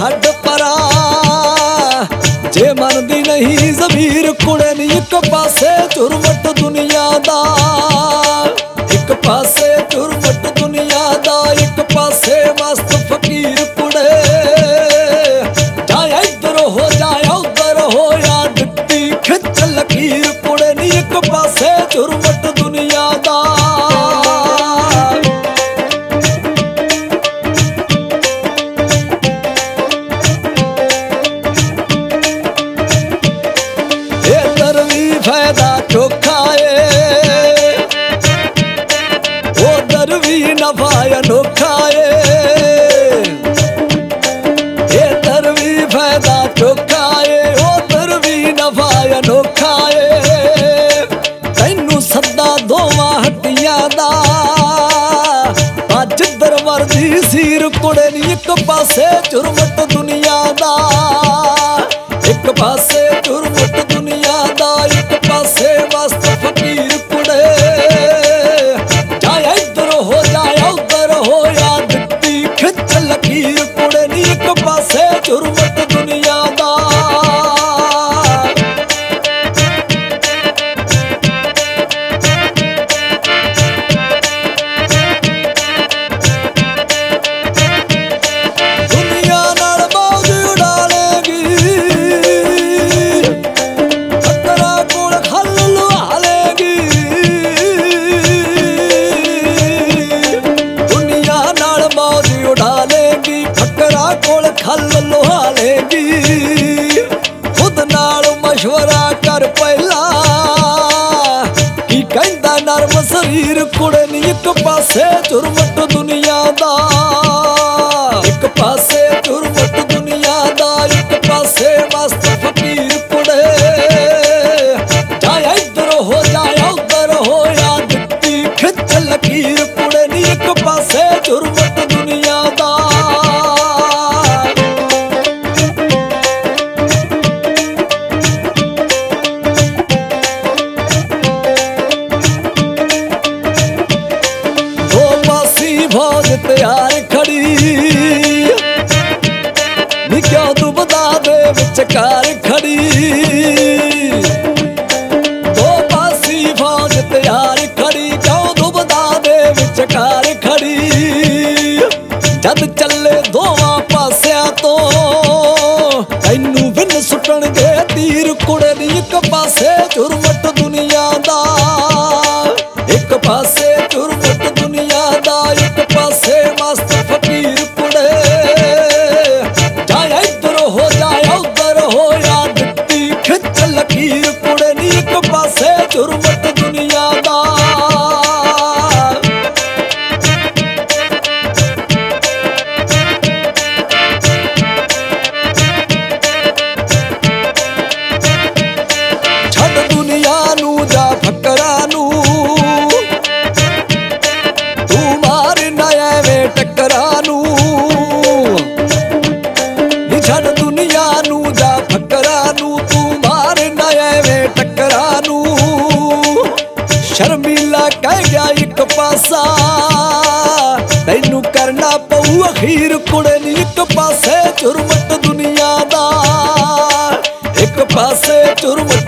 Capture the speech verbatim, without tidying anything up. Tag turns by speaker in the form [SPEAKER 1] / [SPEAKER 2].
[SPEAKER 1] छड्ड परा जे मनदी नहीं ज़मीर कुड़े नी एक पासे झुरमट दुनिया दा, एक पासे झुरमट दुनिया दा, एक पासे मस्त फकीर कुड़े। जाया इधर हो जाया उधर हो या डिट्टी खिच लकीर कुड़े नी एक पासे झुरमट दुनिया दा। फायदा चोखा है उधर भी नफा अनोखा है, इधर भी फायदा चोखा है उधर भी नफा अनोखा है। तैनू सदा दोवां हट्टियां दा अज दरबार दी सीर कुड़े नी एक पासे झुरमट दुनिया दा, एक पासे झुरमट दुनिया दा, एक पासे मस्त फकीर कुड़े। जाया इधर हो जाया उधर हो या डिट्टी खिच लकीर कुड़े नी एक पासे झुरमट दुनिया दा। खल लोहा लेगी खुद नाल मशवरा कर पहला की कहंदा नरम शरीर कुड़े नी एक पासे झुरमट दुनिया दा, एक पासे झुरमट दुनिया दा, एक पासे मस्त फकीर कुड़े। जाया इधर हो जाया उधर हो या डिट्टी खिच लकीर कुड़े नी एक पासे झुरमट दुनिया दा। फौज तैयार खड़ी नी क्यों दुबदा दे विचकार खड़ी, दो पासी फौज तैयार खड़ी क्यों दुबदा दे विचकार खड़ी। जद चले दोवां पासियां तो तैनू विन सुटणगे तीर कुड़े नी एक पासे झुरमट दुनिया दा, एक पासे झुरमट दुनिया दा, एक पासे मस्त फकीर कुड़े। जाया इधर हो जाया उधर हो या डिट्टी खिच लकीर कुड़े नी एक पासे झुरमट दुनिया दा। छड़ दुनिया नू जा फकरा नू टकरा नू, नी छड़ दुनिया नू जा फकरा नू, तू मार ना एवें टकरा नू। शर्मीला कह गया एक पासा तैनू करना पऊ अखीर कुड़े नी एक पासे झुरमट दुनिया दा, एक पासे झुरमट